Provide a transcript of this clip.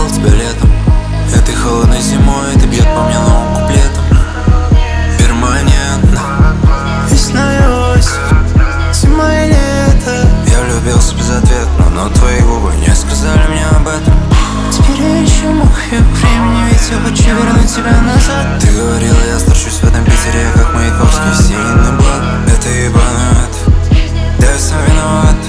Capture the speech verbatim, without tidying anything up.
видел тебя летом. Этой холодной зимой это бьет по мне новым куплетом. Перманентно. Весна и осень, зима и лето. Я влюбился безответно, но твои губы не сказали мне об этом. Теперь я ищу мухи времени, ведь я хочу вернуть тебя назад. Ты говорила, я старшусь в этом Питере, как Маяковский, синий блат. Это ебаный ад, да я сам виноват.